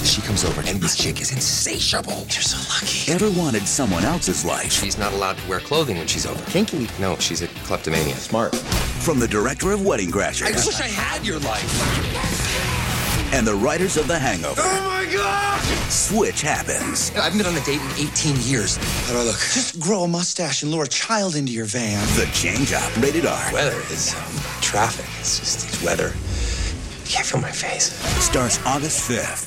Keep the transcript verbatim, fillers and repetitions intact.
She comes over, and this chick is insatiable. You're so lucky. Ever wanted someone else's life? She's not allowed to wear clothing when she's over. Kinky. No, she's a kleptomaniac. Smart. From the director of Wedding Crashers. I just wish I had your life. And the writers of The Hangover. Oh my God! Switch happens. I haven't been on a date in eighteen years. How do I look? Just grow a mustache and lure a child into your van. The Change Up, rated R. Weather is um, traffic. It's just it's weather. I can't feel my face. Starts August fifth.